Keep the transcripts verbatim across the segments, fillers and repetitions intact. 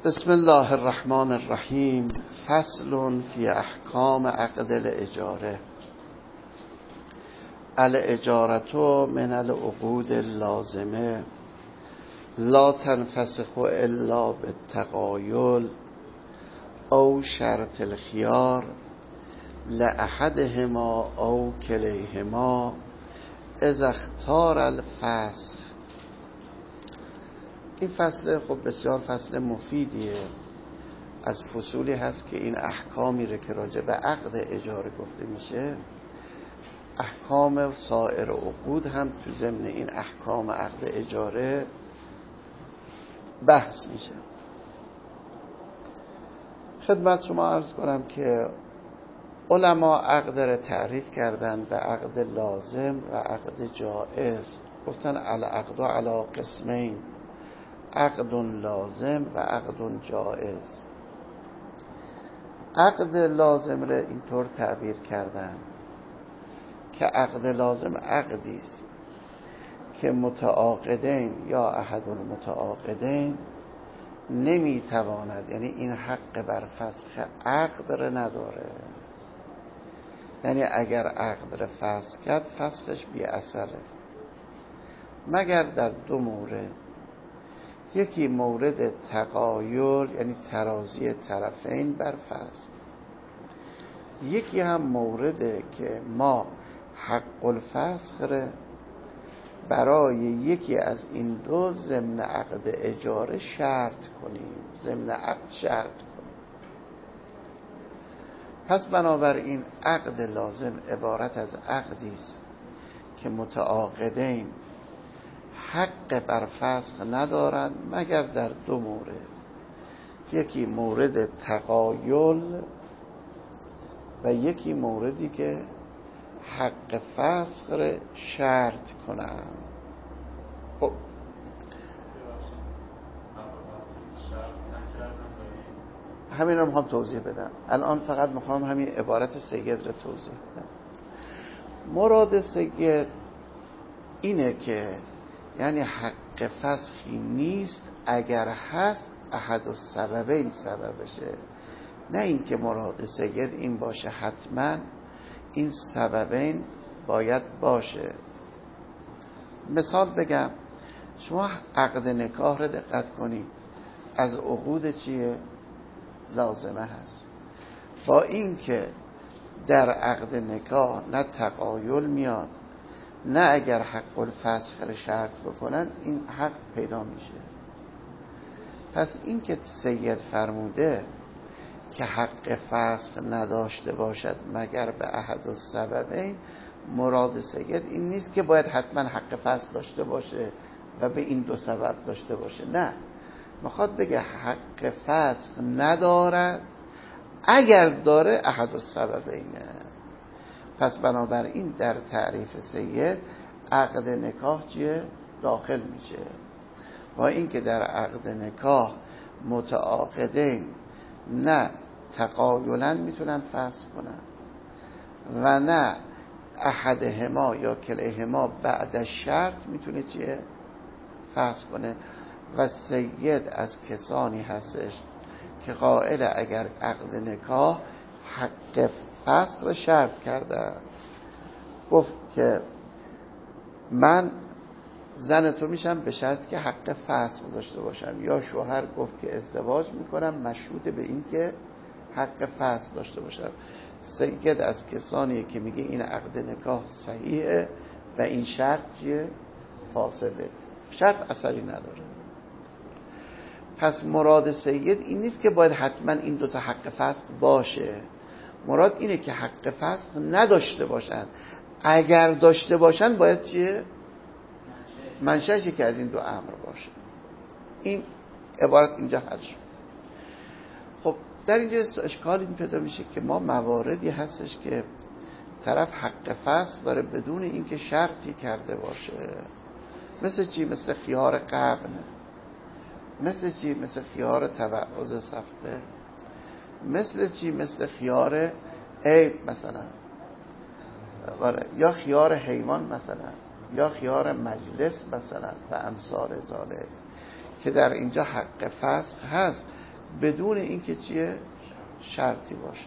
بسم الله الرحمن الرحیم. فصل فی احکام عقد الاجاره. الاجارة من العقود اللازمه لا تنفسخ الا بالتقایل او شرط الخیار لأحدهما او کلیهما اذا اختار الفسخ. این فصل خب بسیار فصل مفیدیه، از فصولی هست که این احکامی رو که راجع به عقد اجاره گفته میشه، احکام سایر عقود هم تو ضمن این احکام عقد اجاره بحث میشه. خدمت شما عرض کنم که علما عقد رو تعریف کردن به عقد لازم و عقد جائز. گفتن العقد علی قسمین، عقد لازم و عقد جائز. عقد لازم رو اینطور تعبیر کردن که عقد لازم عقدی است که متعاقدین یا احد المتعاقدین نمیتواند، یعنی این حق بر فسخ عقد رو نداره، یعنی اگر عقد رو فسخ کرد فسخش بی اثره، مگر در دو مورد. یکی مورد تقایل، یعنی ترازی طرفین بر فسخ. یکی هم مورده که ما حق الفسخ رو برای یکی از این دو ضمن عقد اجاره شرط کنیم، ضمن عقد شرط کنیم. پس بنابراین عقد لازم عبارت از عقدی است که متعاقدین حق بر فسخ ندارن مگر در دو مورد. یکی مورد تقایل و یکی موردی که حق فسخ رو شرط کنن. خب همین رو میخوام توضیح بدم. الان فقط میخوام همین عبارت سید رو توضیح بدم. مراد سید اینه که یعنی حق فسخی نیست، اگر هست احد السببین سببشه. نه اینکه مراد سید این باشه حتما این سببین باید باشه. مثال بگم، شما عقد نکاح رو دقت کنید، از عقود چیه؟ لازمه هست. با اینکه در عقد نکاح نه تقایل میاد نه اگر حق الفسخ رو شرط بکنن این حق پیدا میشه. پس این که سید فرموده که حق فسخ نداشته باشد مگر به احد السببین، مراد سید این نیست که باید حتما حق فسخ داشته باشه و به این دو سبب داشته باشه. نه، میخواد بگه حق فسخ ندارد، اگر داره احد السببینه. پس بنابراین در تعریف سید عقد نکاح چیه؟ داخل میشه. با اینکه در عقد نکاح متعاقدین نه تقایلا میتونن فسخ کنن و نه احدهما یا کلیهما بعد شرط میتونه چیه؟ فسخ کنه. و سید از کسانی هستش که قائل اگر عقد نکاح حق فسخ رو شرط کرده، گفت که من زن تو میشم به شرط که حق فسخ داشته باشم، یا شوهر گفت که ازدواج میکنم مشروط به این که حق فسخ داشته باشم. سید از کسانیه که میگه این عقد نکاح صحیحه و این شرط چیه؟ فاسده، شرط اثری نداره. پس مراد سید این نیست که باید حتما این دوتا حق فسخ باشه، مراد اینه که حق فسخ نداشته باشن، اگر داشته باشن باید چیه؟ منشأش که از این دو امر باشه. این عبارت اینجا حل شد. خب در اینجا اشکالی پیدا میشه که ما مواردی هستش که طرف حق فسخ داره بدون اینکه شرطی کرده باشه. مثل چی؟ مثل خیار قبن. مثل چی؟ مثل خیار توعظ سفته. مثل چی؟ مثل خیار عیب مثلا، یا خیار حیوان مثلا، یا خیار مجلس مثلا و امثال ذالک، که در اینجا حق فسخ هست بدون اینکه چیه شرطی باشه.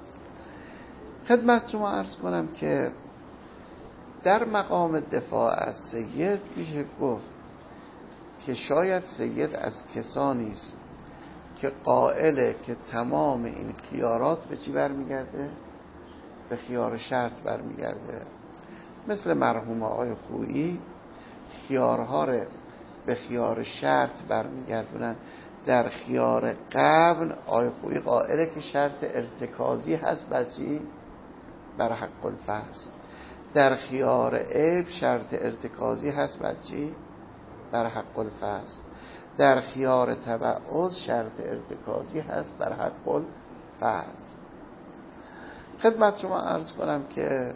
خدمت شما عرض کنم که در مقام دفاع از سید میشه گفت که شاید سید از کسانی است که قائله که تمام این خیارات به چی برمیگرده؟ به خیار شرط برمیگرده. مثل مرحوم آقای خویی خیارها رو به خیار شرط برمیگردونن. در خیار قبل آقای خویی قائله که شرط ارتکازی هست بر چی؟ بر حق الفصل. در خیار عیب شرط ارتکازی هست بر چی؟ بر حق الفصل. در خیار تبعض شرط ارتکازی هست بر حق الفصل. خدمت شما عرض کنم که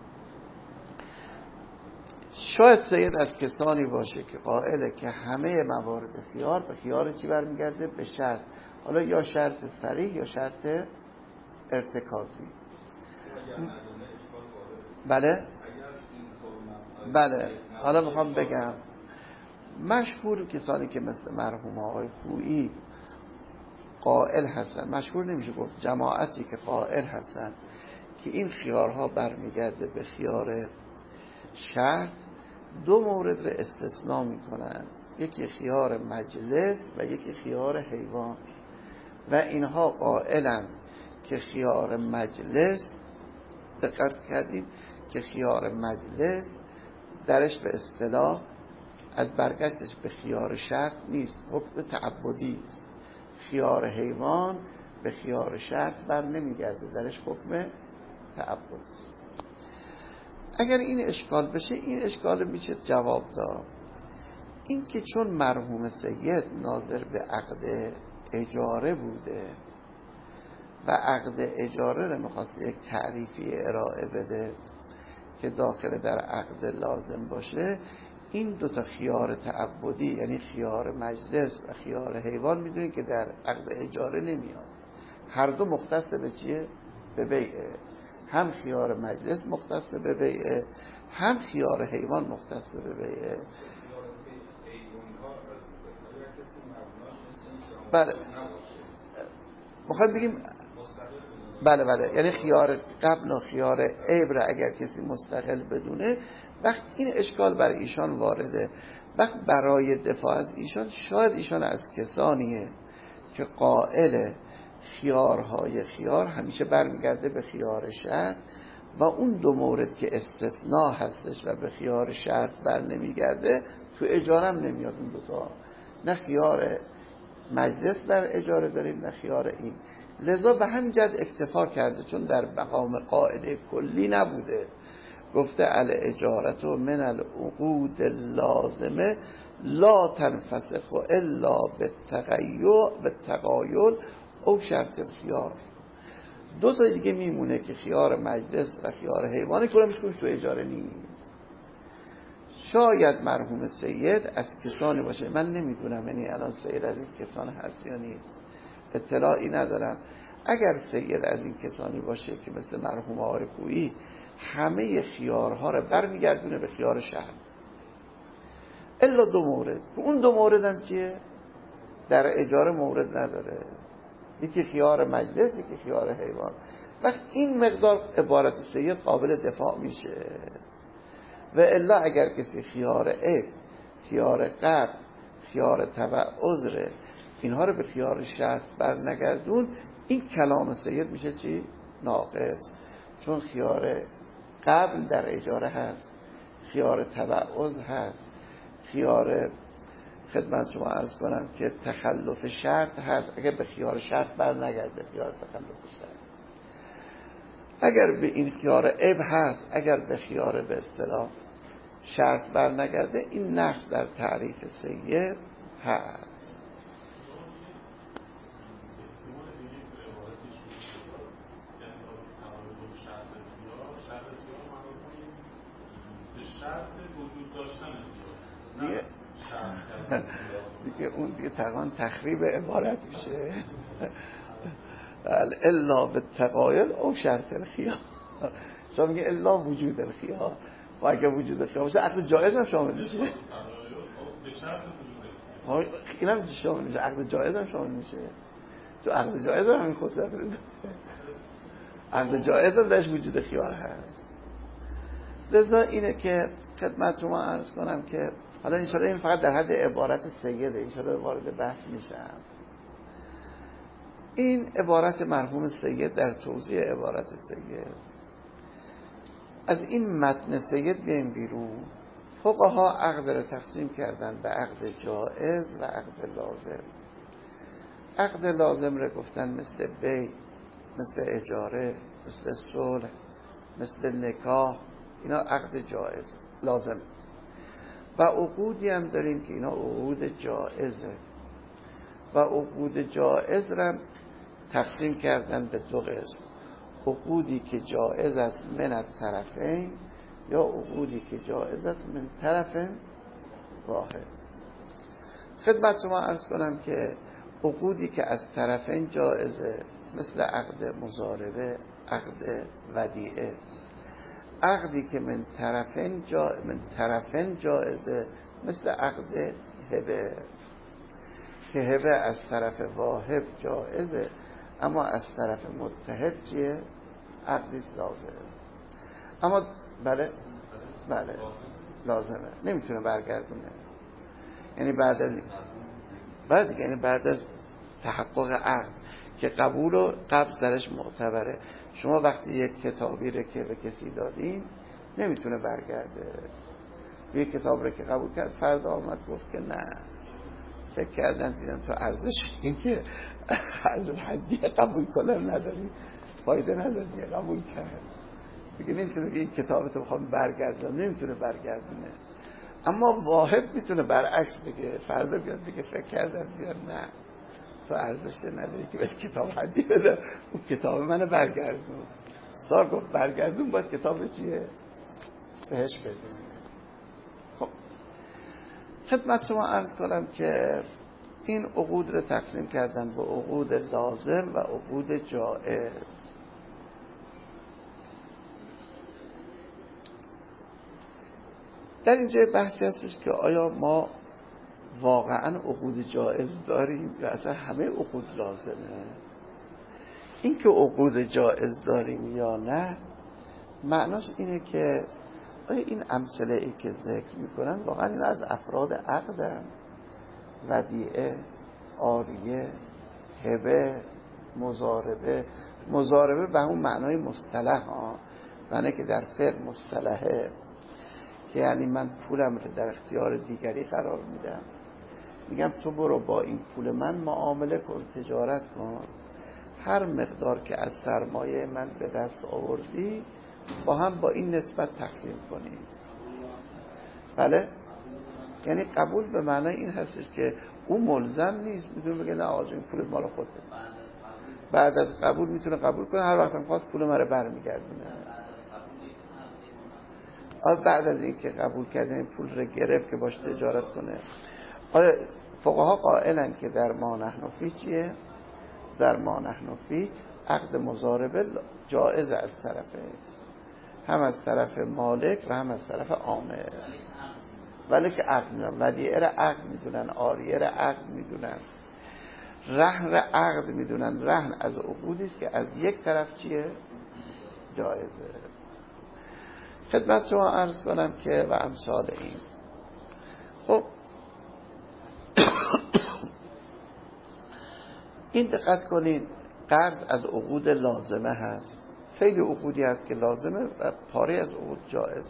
شاید سید از کسانی باشه که قائله که همه موارد خیار به خیار چی برمیگرده؟ به شرط. حالا یا شرط صریح یا شرط ارتکازی. بله بله حالا میخوام بگم مشهور کسانی که مثل مرحوم آقای خویی قائل هستن، مشهور نمیشه گفت، جماعتی که قائل هستن که این خیارها برمیگرده به خیار شرط، دو مورد رو استثناء میکنن، یکی خیار مجلس و یکی خیار حیوان. و اینها قائلن که خیار مجلس، دقت کردید که خیار مجلس درش به اصطلاح از برگشتش به خیار شرط نیست، حکم تعبدی است. خیار حیوان به خیار شرط بر نمیگرده، درش حکم تعبدی است. اگر این اشکال بشه، این اشکال میشه جواب داد. این که چون مرحوم سید ناظر به عقد اجاره بوده و عقد اجاره رو میخواست یک تعریفی ارائه بده که داخل در عقد لازم باشه، این دوتا خیار تعبدی یعنی خیار مجلس و خیار حیوان میدونید که در عقد اجاره نمیاد. هر دو مختص به چیه؟ به بیعه. هم خیار مجلس مختص به بیعه، هم خیار حیوان مختص به بیعه. بله میخوایم بگیم بله بله یعنی خیار قبل و خیار عیب را اگر کسی مستقل بدونه، وقت این اشکال بر ایشان وارده. وقت برای دفاع از ایشان، شاید ایشان از کسانیه که قائل خیارهای خیار همیشه برمیگرده به خیار شرط و اون دو مورد که استثناء هستش و به خیار شرط بر نمیگرده تو اجاره هم نمیاد. اون دوتا نه خیار مجلس در اجاره داریم نه خیار این، لذا به همین جد اکتفا کرده چون در مقام قاعده کلی نبوده. گفته الاجارت من العقود اللازمه لا تنفسخ الا بالتغایل او شرط الخیار. دو تا دیگه میمونه که خیار مجلس و خیار حیوانه که میشه تو اجاره نیست. شاید مرحوم سید از کسانی باشه، من نمیدونم یعنی الان سید از این کسان هست یا نیست، اطلاعی ندارم. اگر سید از این کسانی باشه که مثل مرحوم آقای خویی همه خیارها رو برمیگردونه به خیار شرط الا دو مورد، اون دو مورد هم چیه؟ در اجاره مورد نداره، یکی خیار مجلس یکی خیار حیوان. وقت این مقدار عبارت سید قابل دفاع میشه. و الا اگر کسی خیار عیب، خیار قبل، خیار تبعض اینها رو به خیار شرط بر نگردون، این کلام سید میشه چی؟ ناقص. چون خیار قبل در اجاره هست، خیار تبعض هست، خیار خدمت شما عرض کنم که تخلف شرط هست. اگر به خیار شرط بر نگرده خیار تخلف شرط، اگر به این خیار عیب هست، اگر به خیار به اصطلاح شرط بر نگرده، این نقص در تعریف سید هست. دیگه دیگه اون دیگه تقریبا تخریب عبارت میشه. الا بالتغایل او شرط الخیار. شما میگه الا وجود الخیار، و اگه وجود الخیار باشه عقد جایز هم شامل میشه. به شرط وجود الخیار اینم شامل میشه، عقد جایز هم شامل میشه. تو عقد جایز هم همین خصوصیت رو داره. عقد جایز هم درش وجود خیار هست. لذا اینه که خدمت شما عرض کنم که حالا انشاءالله این فقط در حد عبارت سیده، انشاءالله وارد بحث میشم. این عبارت مرحوم سید در توضیح عبارت سید، از این متن سید بیایم بیرون. فقها عقد رو تقسیم کردن به عقد جائز و عقد لازم. عقد لازم رو گفتن مثل بی، مثل اجاره، مثل صلح، مثل نکاح، اینا عقد جائز لازم. و عقودی هم داریم که اینا عقود جائزه و عقود جائز رو تقسیم کردن به دو قسم: عقودی که جائز است من الطرفین یا عقودی که جائز است من طرف واحد. خدمت شما عرض کنم که عقودی که از طرفین جائزه مثل عقد مضاربه، عقد ودیعه. عقدی که من طرفین جا من طرفین جائزه مثل عقد هبه، که هبه از طرف واهب جائزه اما از طرف متحد چیه؟ عقدی لازمه. اما بله بله لازمه، نمیتونه برگردونه. یعنی بعد از بعد یعنی بعد از تحقق عقد که قبول و قبض درش معتبره. شما وقتی یک کتابی رو که به کسی دادین نمیتونه برگرده. یک کتاب رو که قبول کرد فردا آمد گفت که نه، فکر کردن دیدن تو ارزش این که ارزش حدی قبول کنم نداری، فایده نداری، قبول کرد دیگه نمیتونه که این کتاب تو بخوام برگردم، نمیتونه برگردونه. اما واهب میتونه برعکس بگه، فردا بیاد بگه فکر کردم دیدم نه تو ارزش نداری که به کتاب حدی بده، اون کتاب منو برگردون. تا گفت برگردون باید کتاب چیه بهش بدون. خب خدمت شما عرض کنم که این عقود رو تقسیم کردن به عقود لازم و عقود جائز. در اینجا بحثی هستش که آیا ما واقعا عقود جائز داریم یا اصلا همه عقود لازمه؟ این که عقود جائز داریم یا نه معناش اینه که آیا این امثله ای که ذکر میکنن واقعا این از افراد عقدن؟ ودیعه، عاریه، هبه، مضاربه. مضاربه به اون معنای مصطلح ها، معنی که در فقه مصطلحه، که یعنی من پولم رو در اختیار دیگری قرار میدم، میگم تو برو با این پول من معامله کن، تجارت کن، هر مقدار که از سرمایه من به دست آوردی با هم با این نسبت تقسیم کنیم. بله؟ یعنی قبول به معنای این هستش که او ملزم نیست، میتونه بگه نه آقا این پول مال خوده. بعد از قبول میتونه قبول کنه، هر وقت هم خواست پول من رو برمیگردونه. بعد از این که قبول کرده این پول رو گرفت که باش تجارت کنه. فقها قائلن که در ما نحن فی چیه؟ در ما نحن فی عقد مضاربه جائز از طرفه، هم از طرف مالک و هم از طرف عامل، ولی که عقد میدونن، ودیعه را عقد میدونن، عاریه را عقد میدونن، رهن را عقد میدونن. رهن از عقودی است که از یک طرف چیه؟ جایزه. خدمت شما عرض کنم که و امثال این. خب این دقت کنین، قرض از عقود لازمه هست. خیلی عقودی هست که لازمه و پاره از عقود جائزه.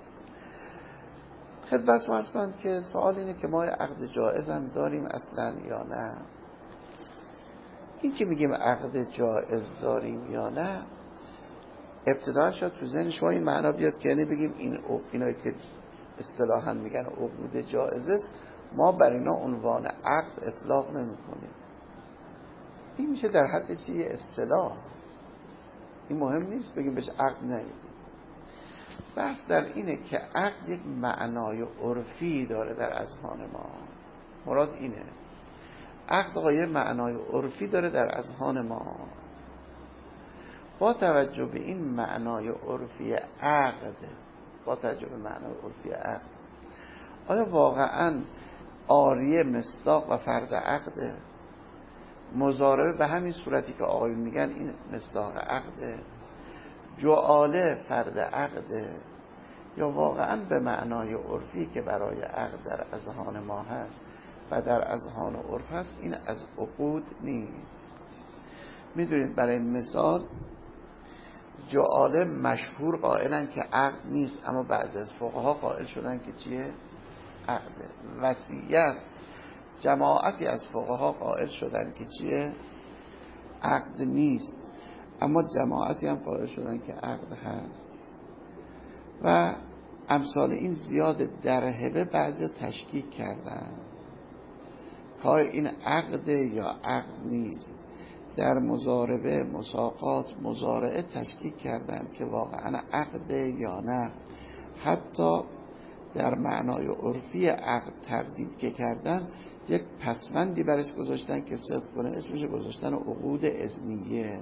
خدمت شما عرض کنم که سوال اینه که ما عقد جائز هم داریم اصلا یا نه. این که میگیم عقد جائز داریم یا نه، ابتدا شد تو ذهن شما این معنا بیاد که یعنی بگیم این اینایی که اصطلاحاً میگن عقود جائز است ما بر اینا عنوان عقد اطلاق نمی‌کنیم. این میشه در حد چیه؟ اصطلاح. این مهم نیست بگیم بهش عقد نمیدیم. بحث در اینه که عقد یک معنای عرفی داره در اذهان ما. مراد اینه عقد آقای معنای عرفی داره در اذهان ما. با توجه به این معنای عرفی عقد، با توجه به معنای عرفی عقد، آیا واقعا عاریه مصداق و فرد عقده؟ مضاربه به همین صورتی که آقایون میگن این مصداق عقده، جعاله فرد عقده، یا واقعا به معنای عرفی که برای عقد در اذهان ما هست و در اذهان عرف هست، این از عقود نیست. میدونید برای مثال جعاله مشهور قائلن که عقد نیست، اما بعضی از فقها قائل شدن که چیه؟ عقده. وصیت جماعتی از فقها قائل شدن که چیه؟ عقد نیست، اما جماعتی هم قائل شدن که عقد هست. و امثال این زیاد. در هبه بعضی تشکیک کردن که این عقد یا عقد نیست. در مضاربه، مساقات، مضارعه تشکیک کردن که واقعا عقد یا نه. حتی در معنای عرفی عقد تردید که کردن، یک پسوندی برش گذاشتن که صدق کنه، اسمش گذاشتن عقود اذنیه،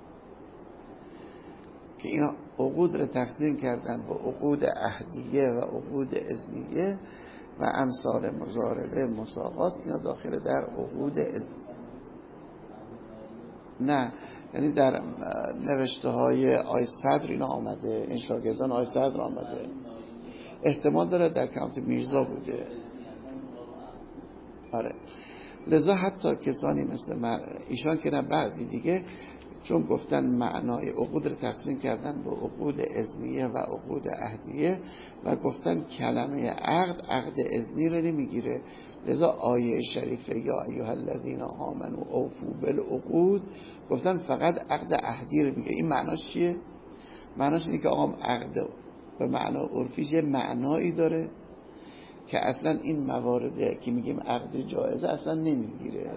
که اینا عقود رو تقسیم کردن با عقود عهدیه و عقود اذنیه و امثال مضاربه، مساقات، اینا داخل در عقود اذنیه. نه، یعنی در نوشته های آی صدر اینا آمده، این شاگردان آی صدر آمده، احتمال داره در کلمات میرزا بوده. آره، لذا حتی کسانی مثل من ایشان که نه بعضی دیگه، چون گفتن معنای عقود رو تقسیم کردن به عقود اذنیه و عقود عهدیه و گفتن کلمه عقد عقد اذنی رو نمیگیره، لذا آیه شریفه یا ایها الذین آمنوا اوفوا بالعقود گفتن فقط عقد عهدی رو میگه. این معناش چیه؟ معناش اینه که آقا عقد به معنا عرفیش یه معنایی داره که اصلا این موارده که میگیم عقد جایزه اصلا نمیگیره.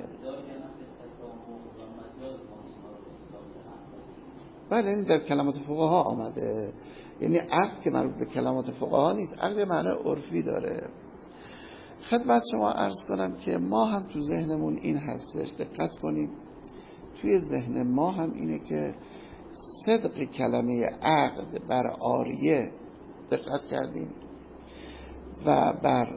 بله، این در کلمات فقها آمده، یعنی عقد که مربوط به کلمات فقها نیست، عقد معنی عرفی داره. خدمت شما عرض کنم که ما هم تو ذهنمون این هستش، دقت کنیم، توی ذهن ما هم اینه که صدق کلمه عقد بر عاریه، دقت کردیم، و بر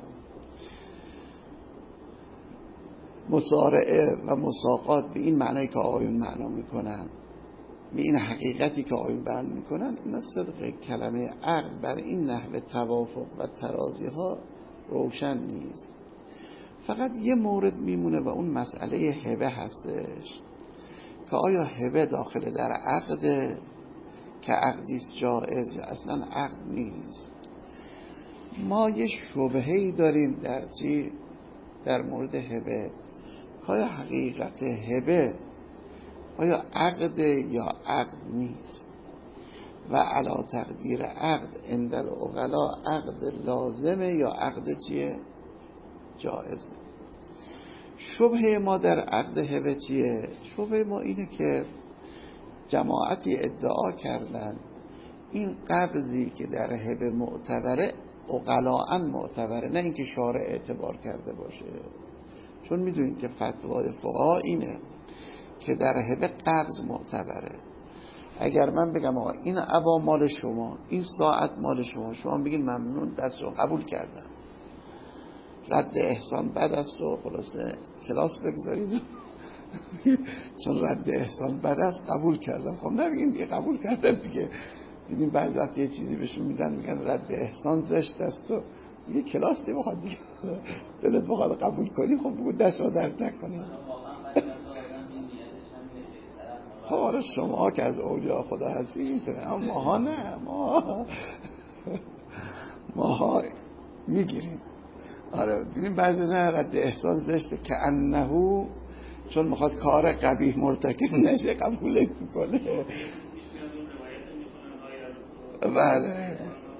مصارعه و مساقات به این معنی که آقایون معنا میکنن، به این حقیقتی که آقایون بیان میکنن، اینا صدق کلمه عقد بر این نحو توافق و ترازی ها روشن نیست. فقط یه مورد میمونه و اون مسئله هبه هستش که آیا هبه داخل در عقد که عقدیست جائز یا اصلا عقد نیست. ما یه شبهه‌ای داریم در چی؟ در مورد هبه، آیا حقیقت هبه آیا عقد یا عقد نیست، و علا تقدیر عقد عند العقلا عقد لازمه یا عقد چیه؟ جائزه. شبهه ما در عقد هبه چیه؟ شبهه ما اینه که جماعتی ادعا کردن این قبضی که در هبه معتبره عقلاً معتبره، نه اینکه شارع اعتبار کرده باشه. چون میدونید که فتوای فقها اینه که در هبه قبض معتبره. اگر من بگم آقا این عبا مال شما، این ساعت مال شما، شما بگید ممنون، دست رو قبول کردم، رد احسان بد است و خلاصه کلاس بگذارید چون رد احسان بد است قبول کردم. خب نبگیم دیگه قبول کردم دیگه. دیدیم بعضی وقت یه چیزی بهشون میدن میگن رد احسان زشت است و دیگه کلاس نمیخواد دیگه، دلت بخواد قبول کنی خب بگو دست رو درد نکنی. خب حالا شما که از اولیاء خدا هستی میتونه، اما ماها نه، ما ماها میگیریم. آره دیدیم بعضی نه رد احسان زشته که انهو، چون میخواد کار قبیح مرتکب نشه قبولت میکنه. بله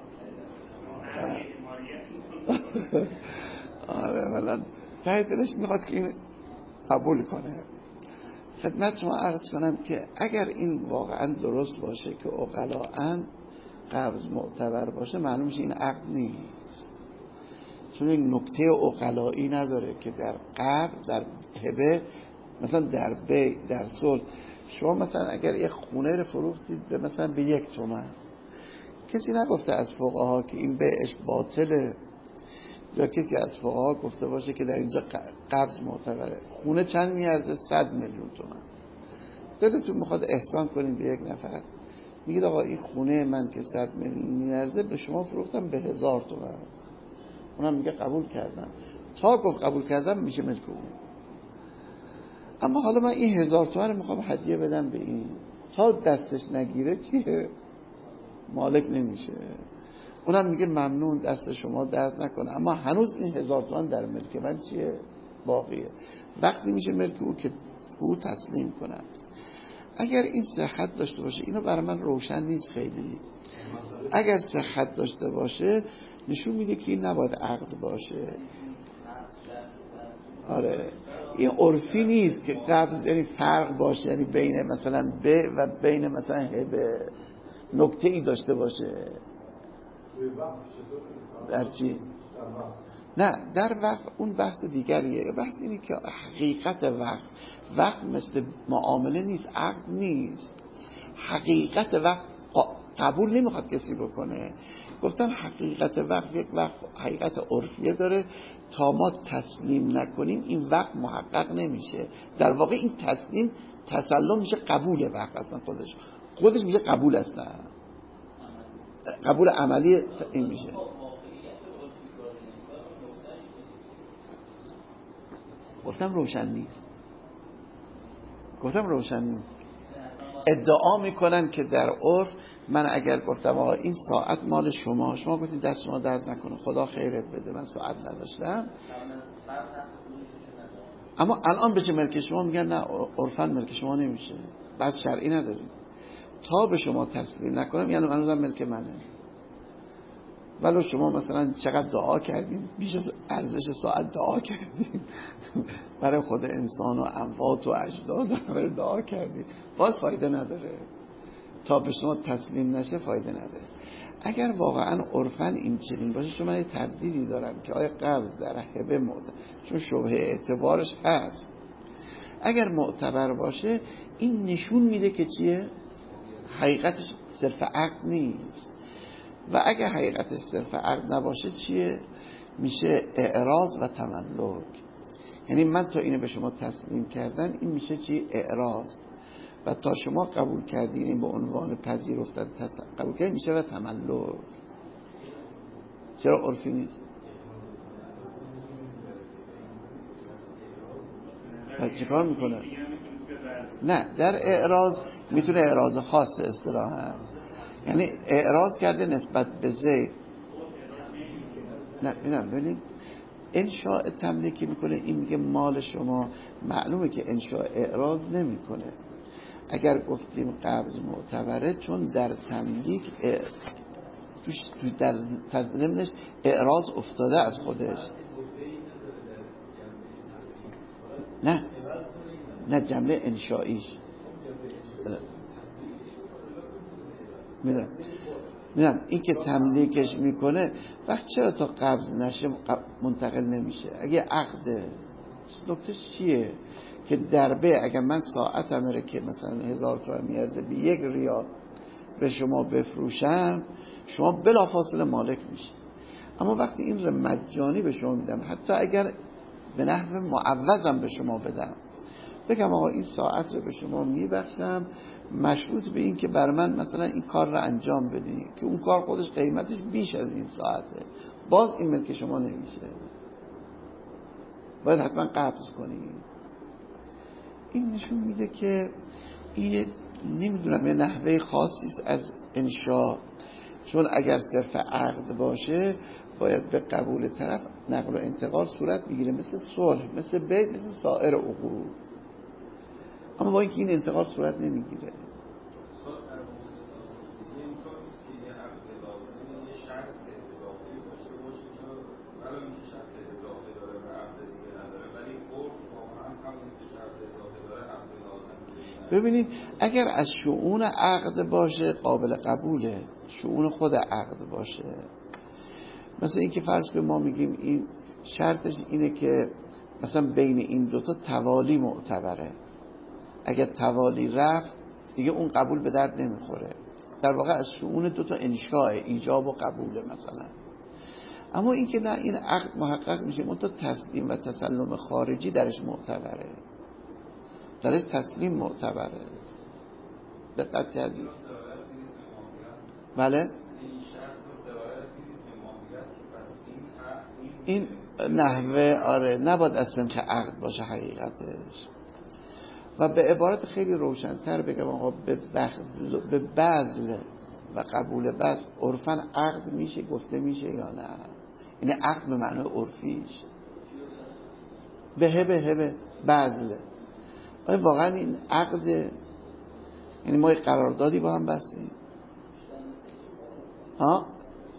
آره ولی ته دلش میخواد که این قبول کنه. خدمت شما عرض کنم که اگر این واقعا درست باشه که عقلاً قبض معتبر باشه، معلوم میشه این عقد نیست، چون این نکته عقلایی نداره که در قبض، در هبه، مثلا در بی، در صلح، شما مثلا اگر یک خونه رو فروختید به مثلا به یک تومن، کسی نگفته از فقها که این بیعش باطله، یا کسی از فقها گفته باشه که در اینجا قبض معتبره. خونه چند میارزه؟ صد میلیون تومان. دلتون میخواد احسان کنید به یک نفر، میگید آقا این خونه من که صد میلیون میارزه به شما فروختم به هزار تومان، اونم میگه قبول کردم. تا گفت قبول کردم میشه ملک اون. اما حالا من این هزار تومان رو میخوام هدیه بدم به این، تا دستش نگیره چیه؟ مالک نمیشه. اونم میگه ممنون، دست شما درد نکنه، اما هنوز این هزار تومان در ملک من چیه؟ باقیه. وقتی میشه ملک او که او تسلیم کنم. اگر این صحت داشته باشه، اینو برای من روشن نیست خیلی، اگر صحت داشته باشه نشون میده که این نباید عقد باشه. آره این عرفی نیست که قبض یعنی فرق باشه، یعنی بین مثلا ب و بین مثلا هبه نکته ای داشته باشه. در چی؟ نه در وقت اون بحث دیگریه. بحث اینه که حقیقت وقت وقت مثل معامله نیست، عقد نیست. حقیقت وقت قبول نمیخواد کسی بکنه. گفتن حقیقت وقت یک وقت حقیقت عرفیه داره، تا ما تسلیم نکنیم این وقت محقق نمیشه. در واقع این تسلیم تسلم میشه قبول وقت اصلا، خودش خودش میشه قبول اصلا، قبول عملی این میشه. گفتم روشن نیست، گفتم روشن نیست. ادعا میکنن که در عرف من اگر گفتم آقا این ساعت مال شما، شما گفتید دست شما درد نکنه خدا خیرت بده من ساعت نداشتم، اما الان بشه ملک شما، میگن نه عرفاً ملک شما نمیشه، بس شرعی نداریم. تا به شما تسلیم نکنم یعنی هنوزم ملک منه. ولو شما مثلا چقدر دعا کردیم، بیش از ارزش ساعت دعا کردیم برای خود انسان و اموات و اجداد برای دعا کردیم، باز فایده نداره. تا به شما تسلیم نشه فایده نداره. اگر واقعا عرفاً این چنین باشه، چون من تردیدی دارم که آیا قبض در هبه معتبر، چون شبهه اعتبارش هست، اگر معتبر باشه این نشون میده که چیه؟ حقیقتش صرف عقد نیست. و اگر حقیقتش صرف عقد نباشه چیه؟ میشه اعراض و تملک. یعنی من تا اینو به شما تسلیم کردن، این میشه چی؟ اعراض. و تا شما قبول کردین این به عنوان پذیرفتن قبول کردین میشه و تملک. چرا عرفی نیست؟ پس چیکار میکنه؟ نه در اعراض میتونه اعراض خاص اصطلاحاً، یعنی اعراض کرده نسبت به زید. نه ببینم ببینید انشاء تملیکی میکنه، این میگه مال شما، معلومه که انشاء اعراض نمیکنه. اگر گفتیم قبض معتبره چون در تملیک توش تو در تضمینش اعراض افتاده از خودش. نه نه جمله انشائیش میدونم میدونم این که تملیکش میکنه وقت چرا تا قبض نشه منتقل نمیشه؟ اگه عقده نکتهش چیه؟ که دربه اگر من ساعتم رو که مثلا هزار تومان میارزه به یک ریال به شما بفروشم، شما بلافاصله مالک میشی. اما وقتی این رو مجانی به شما میدم، حتی اگر به نحو معوضم به شما بدم، بگم آقا این ساعت رو به شما میبخشم مشروط به این که بر من مثلا این کار رو انجام بدی، که اون کار خودش قیمتش بیش از این ساعته، باز این ملک شما نمیشه، باید حتما قبض کنی. این نشون میده که این نمیدونم یه نحوه خاصی از انشاء، چون اگر صرف عقد باشه باید به قبول طرف نقل و انتقال صورت بگیره، مثل صلح، مثل بیع، مثل سایر عقود. اما با اینکه این انتقال صورت نمیگیره. ببینید اگر از شؤون عقد باشه قابل قبوله، شؤون خود عقد باشه، مثلا این که فرض به ما میگیم این شرطش اینه که مثلا بین این دوتا توالی معتبره، اگر توالی رفت دیگه اون قبول به درد نمیخوره. در واقع از شؤون دوتا انشاء ایجاب و قبوله مثلا. اما اینکه نه این عقد محقق میشه منتها تسلیم و تسلم خارجی درش معتبره، درش تسلیم معتبره. دقت کردید؟ بله این نحوه آره نباید اصلا که عقد باشه حقیقتش. و به عبارت خیلی روشن‌تر بگم آقا به بذل به بذل و قبول بذل عرفاً عقد میشه گفته میشه یا نه؟ این عقد به معنای عرفیش به هبه هبه بذل. آیا واقعا این عقد، یعنی ما یک قراردادی با هم بستیم ها؟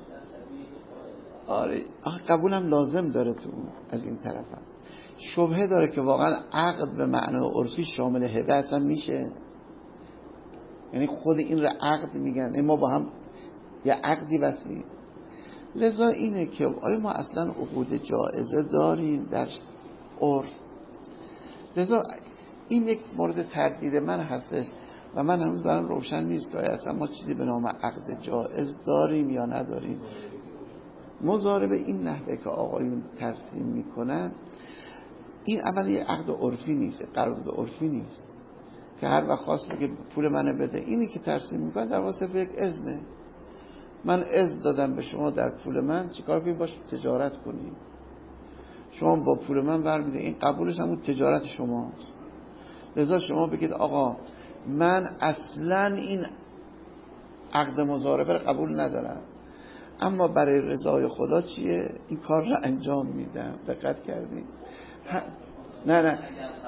آره آخه قبولم لازم داره تو از این طرفم شبهه داره که واقعا عقد به معنای عرفی شامل هبه اصلا میشه، یعنی خود این را عقد میگن این ما با هم یه عقدی بستیم. لذا اینه که آیا ما اصلا عقود جائزه داریم در عرف؟ لذا این یک مورد تردید من هستش و من هنوز برام روشن نیست که اصلا ما چیزی به نام عقد جائز داریم یا نداریم. مضاربه این نحوه که آقایون ترسیم میکنن این اولی یه عقد عرفی نیست، قرارداد عرفی نیست که هر وقت خواست بگه پول منو بده. اینی که ترسیم میکنن در واسه یک اذنه، من اذن دادم به شما در پول من چیکار کنید باش تجارت کنید، شما با پول من برمیده، این قبولش همون تجارت شماست. لذا شما بگید آقا من اصلا این عقد مضاربه رو قبول ندارم اما برای رضای خدا چیه این کار رو انجام میدم. دقت کردید؟ ه... نه نه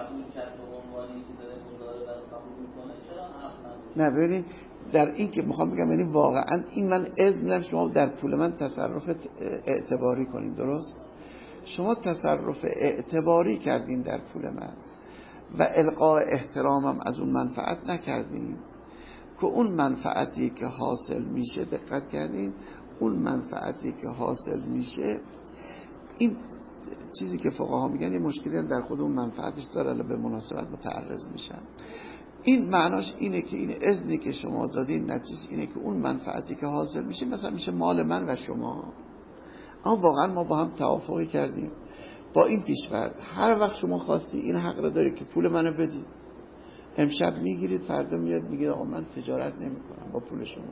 نه ببینید در این که میخوام بگم یعنی واقعا این من اذنم شما در پول من تصرف اعتباری کنید، درست؟ شما تصرف اعتباری کردین در پول من و القاء احترامم از اون منفعت نکردین که اون منفعتی که حاصل میشه، دقت کردین، اون منفعتی که حاصل میشه این چیزی که فقها میگن یه مشکلی در خود اون منفعتش داره به مناسبت متعرض میشن. این معناش اینه که این اذنی که شما دادین نتیجه اینه که اون منفعتی که حاصل میشه مثلا میشه مال من و شما، اما واقعا ما با هم توافقی کردیم با این پیش‌فرض هر وقت شما خواستی این حق رو داری که پول منو بدی، امشب میگیرید فردا میاد میگه آقا من تجارت نمیکنم با پول شما،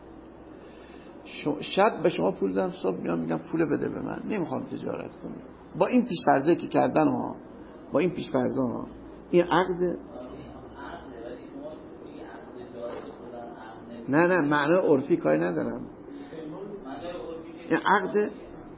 شب به شما پول دادم صبح میام میگم پول بده به من نمیخوام تجارت کنم. با این پیش‌فرضی که کردن ها، با این پیش‌فرض ها این عقد نه نه معنی عرفی کاری ندارم، این عقد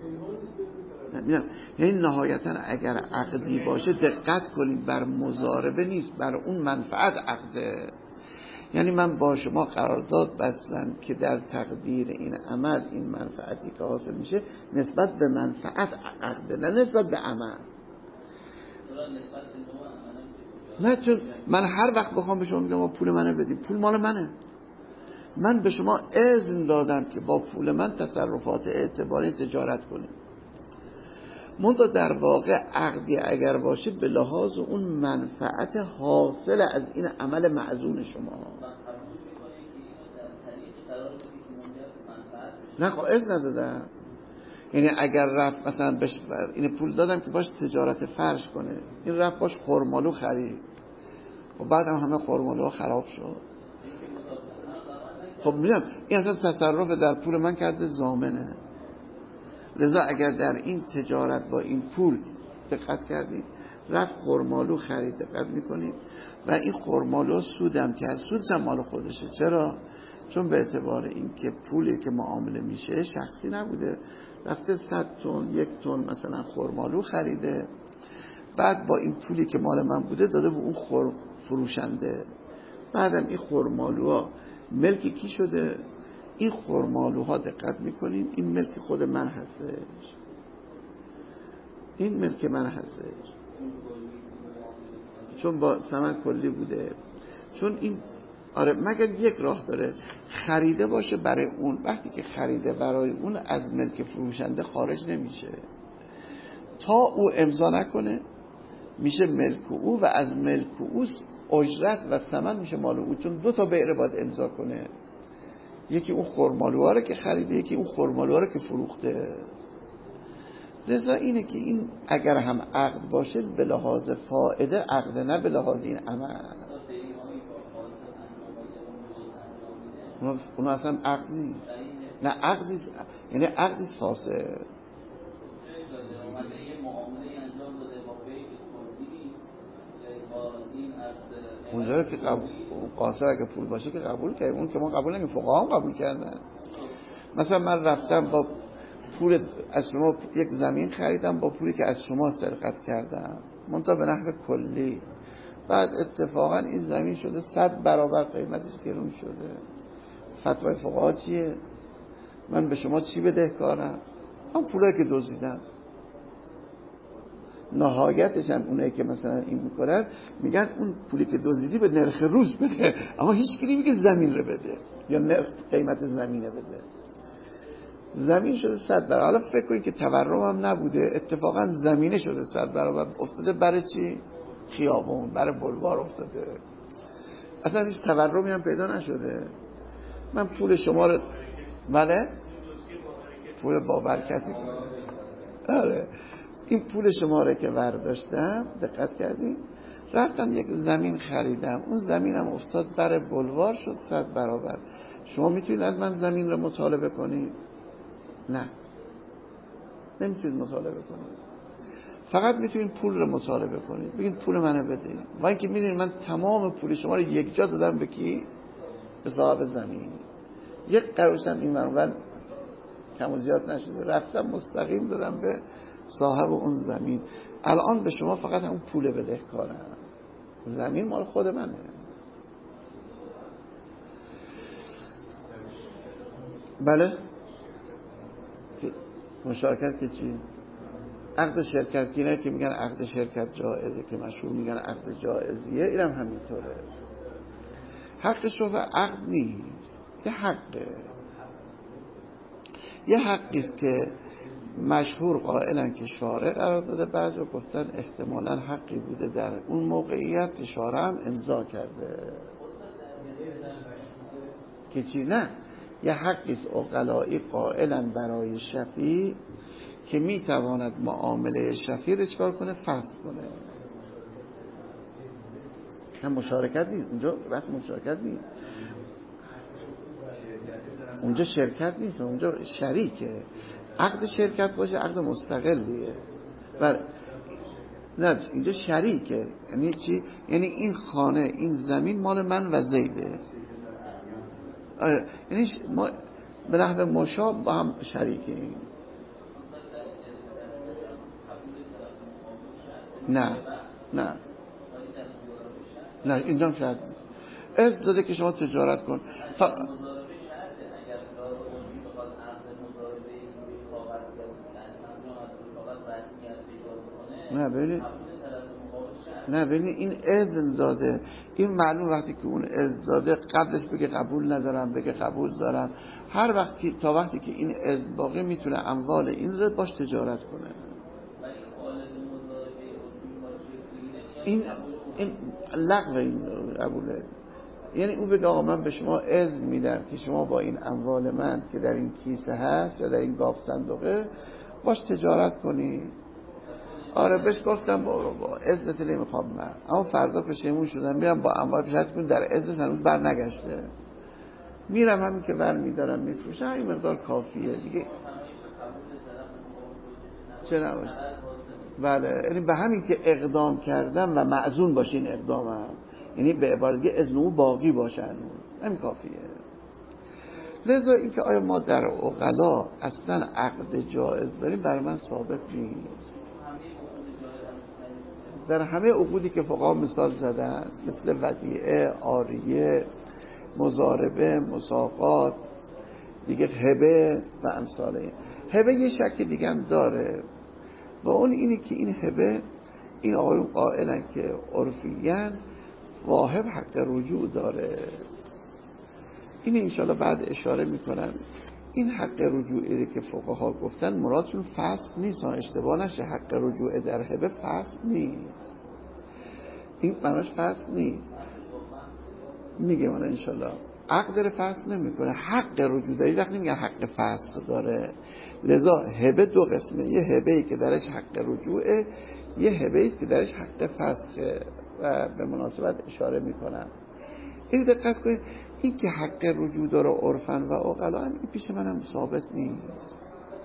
یعنی نهایتا اگر عقدی باشه دقت کنید بر مضاربه نیست، بر اون منفعت عقده. یعنی من با شما قرارداد بستم که در تقدیر این عمل این منفعتی که حاصل میشه نسبت به منفعت عقده نه نسبت به عمل. نه چون من هر وقت بخوام به شما میگم پول منو بدید پول مال منه، من به شما اذن دادم که با پول من تصرفات اعتباری تجارت کنید. منتها در واقع عقدی اگر باشه به لحاظ اون منفعت حاصل از این عمل معزون شما. نه خب اذن ندادم، یعنی اگر رفت مثلا بش این پول دادم که باش تجارت فرش کنه، این رفت باش خرمالو خرید و بعد هم همه خرمالوها خراب شد، خب میگم این اصلا تصرف در پول من کرده ضامنه. لذا اگر در این تجارت با این پول دقت کردید رفت خرمالو خرید، دقت میکنید و این خرمالو سودم که از سودش هم مال خودشه. چرا؟ چون به اعتبار این که پولی که معامله میشه شخصی نبوده، رفته صد تن یک تن مثلا خرمالو خریده، بعد با این پولی که مال من بوده داده به اون خور فروشنده، بعدم این خرمالوها ملک کی شده؟ این خرمالوها دقت میکنیم این ملک خود من هستش، این ملک من هستش چون با ثمن کلی بوده. چون این آره مگر یک راه داره خریده باشه برای اون، وقتی که خریده برای اون از ملک فروشنده خارج نمیشه تا او امضا نکنه میشه ملک او و از ملک او اجرت و ثمن میشه مال او، چون دو تا بیعه باید امضا کنه، یکی اون خرمالوها رو که خریده یکی اون خرمالوها رو که فروخته. لذا اینه که این اگر هم عقد باشه به لحاظ فائده عقد، نه به لحاظ این عمل. اون اصلا عقد نیست. نه عقد نیست، یعنی عقد نیست فاسد. اونجا که قبول قاصر اگه پول باشه که قبول کرد، اون که ما قبول نمی‌کنیم، فقها هم قبول کردن. مثلا من رفتم با پول از شما یک زمین خریدم با پولی که از شما سرقت کردم، منتها به نحو کلی، بعد اتفاقا این زمین شده صد برابر قیمتش گرون شده. فتوای فقها چیه؟ من به شما چی بدهکارم؟ هم پولایی که دزدیدم. نهایتش هم اونایی که مثلا این میکنن میگن اون پولی که دزدیدی به نرخ روز بده، اما هیچ کی نمیگه زمین رو بده یا نرخ قیمت زمینه بده. زمین شده صد برابر. حالا فکر کنید که تورم هم نبوده، اتفاقا زمینه شده صد برابر افتاده. برای چی؟ خیابون، برای بلوار افتاده، اصلا هیچ تورمی هم پیدا نشده. من پول شما رو، بله پول با برکتی، آره این پول شما رو که برداشتم، دقت کردین، رفتم یک زمین خریدم، اون زمینم افتاد برای بلوار شد صد برابر. شما میتونید از من زمین رو مطالبه کنید؟ نه، نمیتونید مطالبه کنید. فقط میتونید پول رو مطالبه کنید، بگید پول منو بده. و اینکه میدونید من تمام پول شما رو یک جا دادم به کی؟ به صاحب زمین. یک قروشم این منور کم و زیاد نشده، رفتم مستقیم دادم به صاحب اون زمین. الان به شما فقط اون پول بدهکارم، زمین مال خود منه. بله مشارکت که چی؟ عقد شرکت، اینه که میگن عقد شرکت جائزه، که مشهور میگن عقد جائزیه، اینم همینطوره. حق شفا عقد نیست، یه حقه، یه حقیست که مشهور قائلن که شارع قرار داده، بعضی گفتن احتمالاً حقی بوده در اون موقعیت که شارع هم امضا کرده. که چی؟ نه، یه حقیست عقلایی قائلن برای شفیع که میتواند معامله شفیع رو چکار کنه؟ فسخ کنه. هم مشارکت نیست اونجا، بحث مشارکت نیست اونجا، شرکت نیست اونجا، شریکه. عقد شرکت باشه عقد مستقلیه، و نه اینجا شریکه. یعنی چی؟ یعنی این خانه، این زمین مال من و زیده. آره. یعنی ما به نحو مشابه با هم شریکیم. نه نه نه اینجا هم شرط نیست. از داده که شما تجارت کن. ف... نه ببینید، نه ببینید این اذن داده، این معلوم وقتی که اون اذن داده قبلش بگه قبول ندارم، بگه قبول دارم، هر وقتی تا وقتی که این اذن باقی میتونه اموال این رو باش تجارت کنه. این این لغو این قبوله. یعنی اون بگه آقا من به شما اذن میدم که شما با این اموال من که در این کیسه هست یا در این گاف صندوقه باش تجارت کنی. آره بهش گفتم با, با عزت نمیخوام من، اما فردا پشیمون شدم، میرم با اموال پیشت کن، در عزت هنوز بر نگشته، میرم همین که بر میدارم میفروشم، این مقدار کافیه دیگه. چه نباشه؟ بله، یعنی به همین که اقدام کردم و معزون باشه این اقدامم، یعنی به عبارت دیگه اذن باقی باشن، همین کافیه. لذا این که آیا ما در عقلا اصلا عقد جائز داریم برای من ثابت نیست. در همه عقودی که فقها مثال زدن، مثل ودیعه، عاریه، مضاربه، مساقات، دیگه هبه و امثال این. هبه یه شک دیگه هم داره و اون اینه که این هبه، این آقایون قائلن که عرفیاً واهب حق رجوع داره. این انشاءالله بعد اشاره میکنم. این حق رجوعی که فقها گفتن مرادشون فسخ نیست، اشتباه نشه، حق رجوع در هبه فسخ نیست، این معناش فسخ نیست. میگه من انشاءالله عقد داره فسخ نمیکنه. حق رجوع داره، وقتی میگن حق فسخ داره. لذا هبه دو قسمه، یه هبه‌ای که درش حق رجوعه، یه هبه‌ای که درش حق فسخه و به مناسبت اشاره میکنم. این دقت کنید، این که حق رجوع داره عرفاً و عقلاً، این پیش منم ثابت نیست.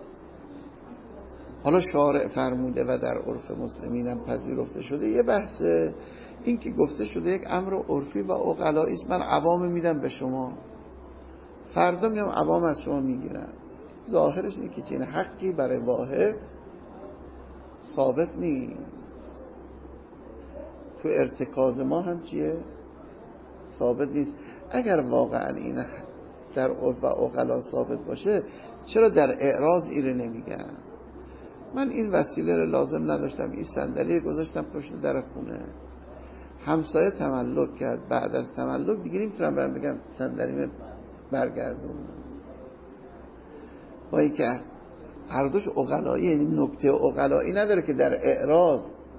حالا شارع فرموده و در عرف مسلمین هم پذیرفته شده، یه بحثه. این که گفته شده یک امر عرفی و عقلایی است، من عوام میدم به شما، فردا میام عوام از شما میگیرم. ظاهرش اینه که چنین حقی برای واهب ثابت نیست. تو ارتکاز ما هم چیه؟ ثابت نیست. اگر واقعا این در عرف و عقلا ثابت باشه، چرا در اعراض ایره نمیگن؟ من این وسیله رو لازم نداشتم، این صندلی گذاشتم پشت در خونه، همسایه تملک کرد، بعد از تملک دیگه نمیتونم برم بگم صندلیمو برگردون. با اینکه هر دوش عقلایی، یعنی نکته عقلایی نداره که در اعراض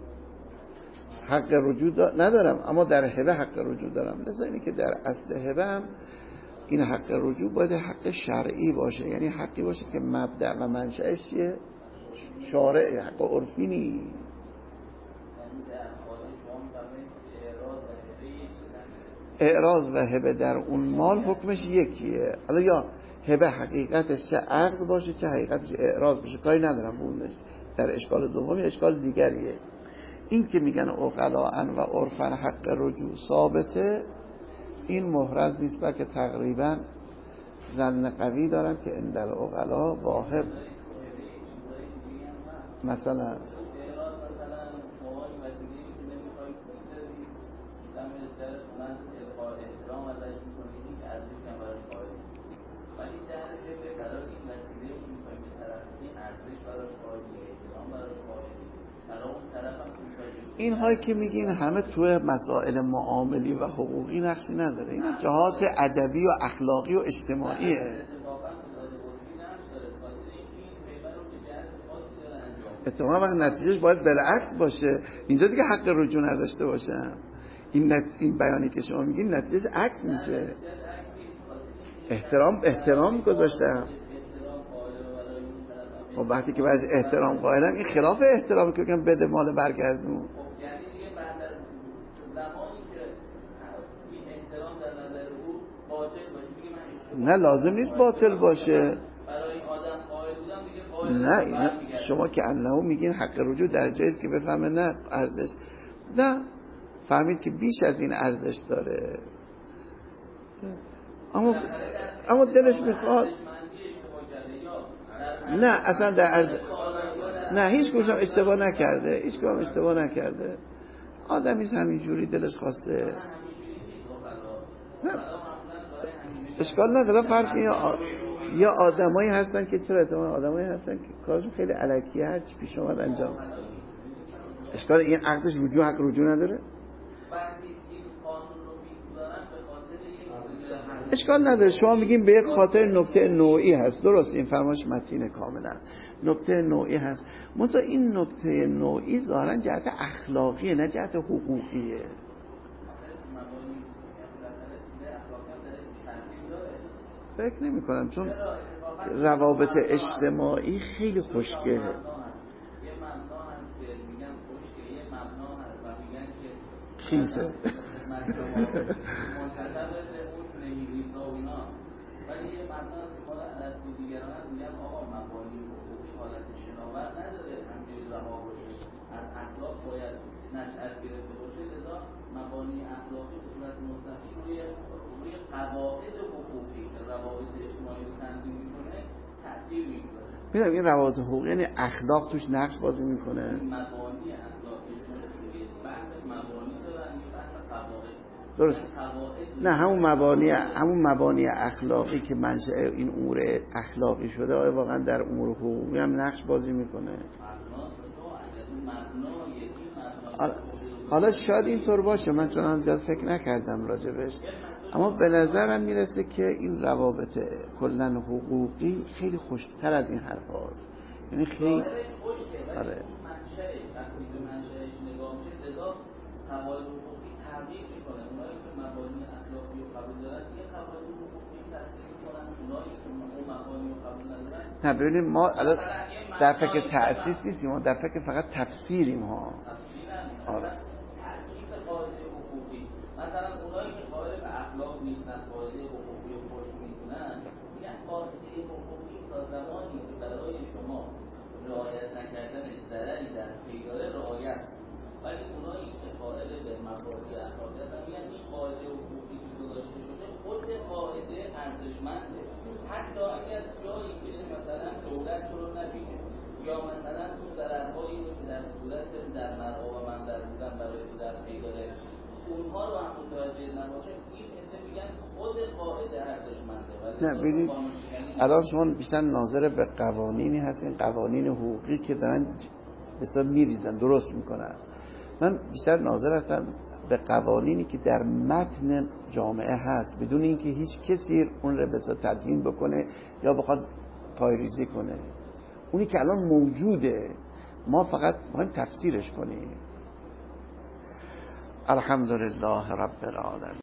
حق رجوع ندارم، اما در هبه حق رجوع دارم. لذا اینه که در اصل هبه هم این حق رجوع باید حق شرعی باشه، یعنی حقی باشه که مبدأ و منشأش چیه؟ شارع، حق عرفی نیست. اعراض و هبه در اون مال حکمش یکیه. حالا یا هبه حقیقتش چه عقد باشه چه حقیقتش اعراض باشه، کاری ندارم بونش. در اشکال دومی اشکال دیگریه. این که میگن عقلاً و عرفاً حق رجوع ثابته، این محرز نیست، بلکه تقریبا ظن قوی دارم که این در عقلا واهب مثلا این هایی که میگین همه توی مسائل معاملی و حقوقی نقشی نداره، این جهات ادبی و اخلاقی و اجتماعیه. اتفاقا وقت نتیجهش باید بالعکس باشه، اینجا دیگه حق رجوع نداشته باشم. این نت... این بیانی که شما میگین نتیجهش عکس میشه. احترام احترام گذاشتم. و وقتی که باید احترام قائلم، این خلاف احترامی که بگم بده مال برگردون. نه لازم نیست باطل باشه. نه اینا شما که انه میگین حق رجوع در جایز که بفهمه نه ارزش، نه فهمید که بیش از این ارزش داره، اما اما دلش میخواد. نه اصلا در ارزش نه، هیچ کدوم اشتباه نکرده، هیچ کدوم اشتباه نکرده. آدمیز همینجوری دلش خواسته. نه اشکال نداره. فرض کنید یا آدمایی هستن که چرا اتفاقا آدمایی هستن که کارشون خیلی الکیه، هر چی پیش اومد انجام. اشکال این عقدش رجوع حق رجوع نداره؟ اشکال نداره. شما میگیم به یک خاطر نکته نوعی هست، درست، این فرمایش متین کاملا نکته نوعی هست، منتها این نکته نوعی ظاهرا جهت اخلاقیه نه جهت حقوقیه. فکر نمی کنم، چون روابط اجتماعی خیلی خوشگله. خیزه ولی یه مبنا که ما از دیگران هم میگن آقا مبانی حقوقی حالت شناور نداره، همینجوری رها باشه، از اخلاق باید نشأت گرفته باشه. لذا مبانی اخلاقی به صورت مستقیم روی روی قواعد حقوقی که روابط اجتماعی رو تنظیم میکنه تاثیر میگذاره. میدونم این روابط حقوقی یعنی اخلاق توش نقش بازی میکنه. مبانی اخلاقی بحث مبانی دارن، بحث قواعد. درست. نه همون مبانی همون مبانی اخلاقی که منشأ این امور اخلاقی شده، آیا واقعا در امور حقوقی هم نقش بازی میکنه؟ حالا شاید اینطور باشه، من چون زیاد فکر نکردم راجبش، اما به نظرم میرسه که این روابط کلا حقوقی خیلی خوشتر از این حرف هاست. یعنی خیلی آره منشأ وقتی به منشأش نگاه میشه، لذا قواعد حقوقی تغییر میکنه. اونایی که مبانی اخلاقی قبول دارن یه قواعد حقوقی تأسیس می‌کنن اونایی که اون مبانی رو قبول ندارن. نه ببینیم ما الان در فکر تأسیس نیستیم، ما در فکر فقط تفسیریم ها. آره. تأسیس قاعده حقوقی مثلا اونایی که قائل به اخلاق نیستن قاعده حقوقی رو خوش می‌دونن میگن قاعده حقوقی تا زمانی که برای شما رعایت نکردن ضرری در پی داره رعایت، ولی اونایی که قائل به مبادی اخلاقی هستن میگن این قاعده حقوقی که گذاشته شده خود قاعده ارزشمنده، حتی اگر جایی بشه مثلا دولت تو رو نبینه یا مثلا تو ضررهایی رو که در صورت در مرعا و منظر بودن برای تو در پی داره اونها رو هم متوجه نباشه، این عده میگن خود قاعده ارزشمنده. نه ببینید الان شما بیشتر ناظر به قوانینی هستین، قوانین حقوقی که دارن بسیار میریزن درست میکنن. من بیشتر ناظر هستم به قوانینی که در متن جامعه هست بدون اینکه هیچ کسی اون رو بسیار تدوین بکنه یا بخواد پایریزی کنه. اونی که الان موجوده ما فقط باید تفسیرش کنیم. الحمدلله رب العالمین.